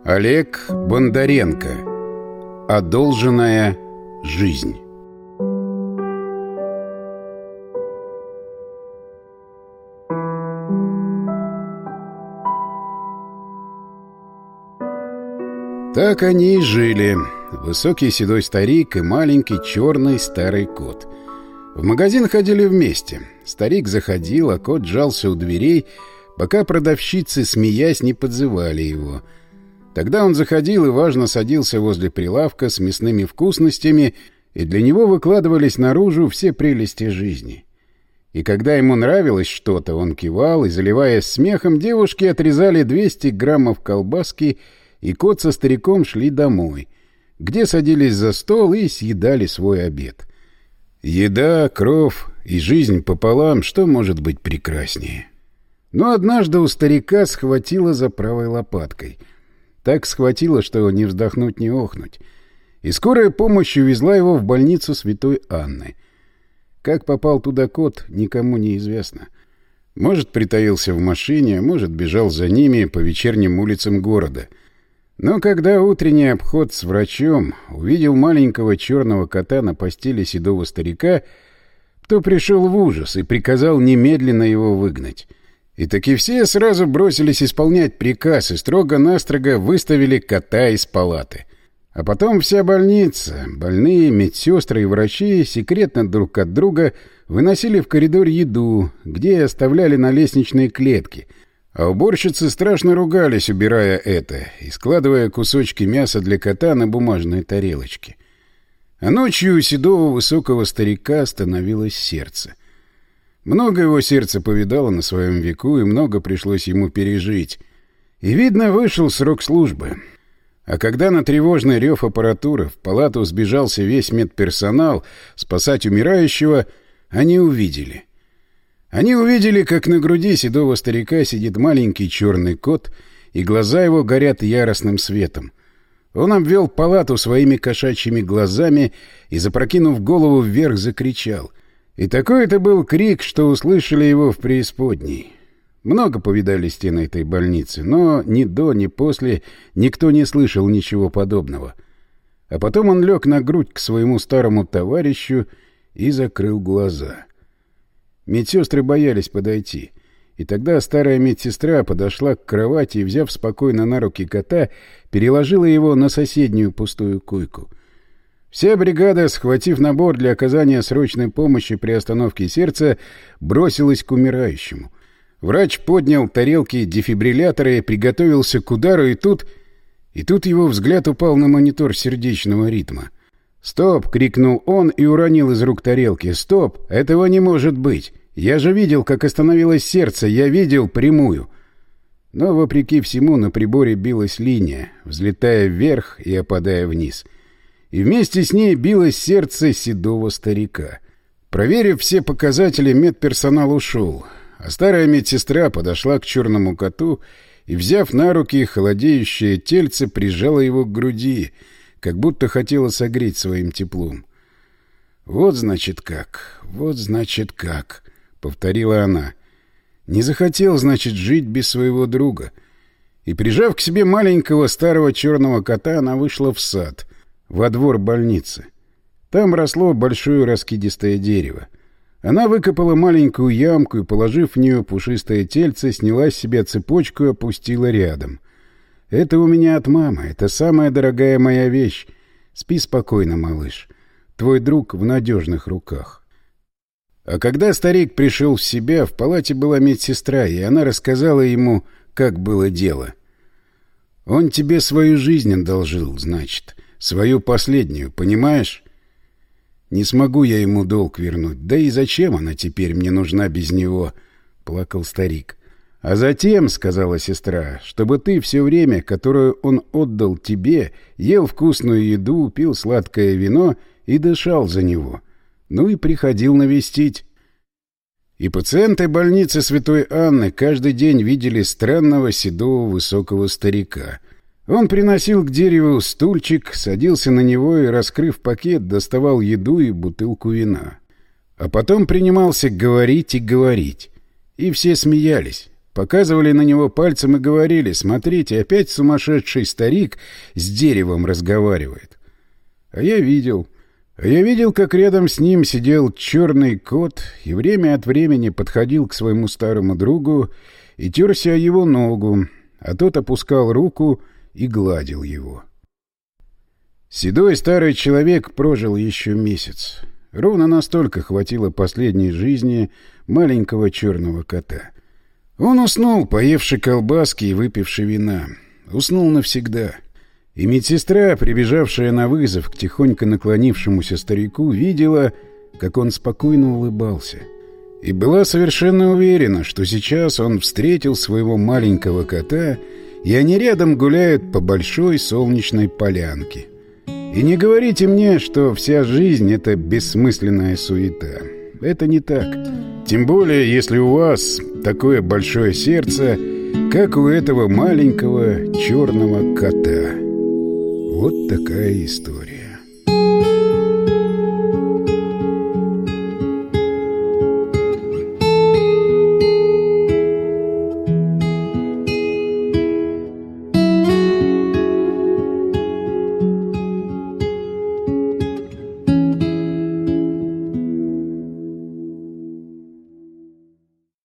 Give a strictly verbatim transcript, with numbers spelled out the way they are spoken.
Олег Бондаренко. Одолженная жизнь. Так они и жили. Высокий седой старик и маленький черный старый кот. В магазин ходили вместе. Старик заходил, а кот жался у дверей, пока продавщицы, смеясь, не подзывали его. Тогда он заходил и важно садился возле прилавка с мясными вкусностями, и для него выкладывались наружу все прелести жизни. И когда ему нравилось что-то, он кивал, и, заливаясь смехом, девушки отрезали двести граммов колбаски, и кот со стариком шли домой, где садились за стол и съедали свой обед. Еда, кровь и жизнь пополам, что может быть прекраснее? Но однажды у старика схватило за правой лопаткой. Так схватило, что не вздохнуть, не охнуть. И скорая помощь увезла его в больницу Святой Анны. Как попал туда кот, никому не известно. Может, притаился в машине, может, бежал за ними по вечерним улицам города. Но когда утренний обход с врачом увидел маленького черного кота на постели седого старика, то пришел в ужас и приказал немедленно его выгнать. И таки все сразу бросились исполнять приказ и строго-настрого выставили кота из палаты. А потом вся больница, больные, медсестры и врачи секретно друг от друга выносили в коридор еду, где оставляли на лестничной клетке. А уборщицы страшно ругались, убирая это, и складывая кусочки мяса для кота на бумажные тарелочки. А ночью у седого высокого старика остановилось сердце. Много его сердце повидало на своем веку, и много пришлось ему пережить. И, видно, вышел срок службы. А когда на тревожный рев аппаратуры в палату сбежался весь медперсонал спасать умирающего, они увидели. Они увидели, как на груди седого старика сидит маленький черный кот, и глаза его горят яростным светом. Он обвел палату своими кошачьими глазами и, запрокинув голову вверх, закричал. И такой это был крик, что услышали его в преисподней. Много повидали стены этой больницы, но ни до, ни после никто не слышал ничего подобного. А потом он лег на грудь к своему старому товарищу и закрыл глаза. Медсестры боялись подойти. И тогда старая медсестра подошла к кровати и, взяв спокойно на руки кота, переложила его на соседнюю пустую койку. Вся бригада, схватив набор для оказания срочной помощи при остановке сердца, бросилась к умирающему. Врач поднял тарелки дефибриллятора и приготовился к удару, и тут... И тут его взгляд упал на монитор сердечного ритма. «Стоп!» — крикнул он и уронил из рук тарелки. «Стоп! Этого не может быть! Я же видел, как остановилось сердце! Я видел прямую!» Но, вопреки всему, на приборе билась линия, взлетая вверх и опадая вниз. И вместе с ней билось сердце седого старика. Проверив все показатели, медперсонал ушел, а старая медсестра подошла к черному коту и, взяв на руки холодеющее тельце, прижала его к груди, как будто хотела согреть своим теплом. «Вот, значит, как, вот, значит, как», — повторила она. «Не захотел, значит, жить без своего друга». И, прижав к себе маленького старого черного кота, она вышла в сад, во двор больницы. Там росло большое раскидистое дерево. Она выкопала маленькую ямку и, положив в нее пушистое тельце, сняла с себя цепочку и опустила рядом. «Это у меня от мамы. Это самая дорогая моя вещь. Спи спокойно, малыш. Твой друг в надежных руках». А когда старик пришел в себя, в палате была медсестра, и она рассказала ему, как было дело. «Он тебе свою жизнь одолжил, значит. Свою последнюю, понимаешь? Не смогу я ему долг вернуть. Да и зачем она теперь мне нужна без него?» — плакал старик. «А затем, — сказала сестра, — чтобы ты все время, которое он отдал тебе, ел вкусную еду, пил сладкое вино и дышал за него. Ну и приходил навестить». И пациенты больницы Святой Анны каждый день видели странного седого высокого старика. Он приносил к дереву стульчик, садился на него и, раскрыв пакет, доставал еду и бутылку вина. А потом принимался говорить и говорить. И все смеялись. показывали на него пальцем и говорили: «Смотрите, опять сумасшедший старик с деревом разговаривает». А я видел... А я видел, как рядом с ним сидел черный кот и время от времени подходил к своему старому другу и терся о его ногу, а тот опускал руку и гладил его. Седой старый человек прожил еще месяц. Ровно настолько хватило последней жизни маленького черного кота. Он уснул, поевши колбаски и выпивши вина. Уснул навсегда. И медсестра, прибежавшая на вызов к тихонько наклонившемуся старику, видела, как он спокойно улыбался. И была совершенно уверена, что сейчас он встретил своего маленького кота, и они рядом гуляют по большой солнечной полянке. И не говорите мне, что вся жизнь — это бессмысленная суета. Это не так. Тем более, если у вас такое большое сердце, как у этого маленького черного кота. Вот такая история.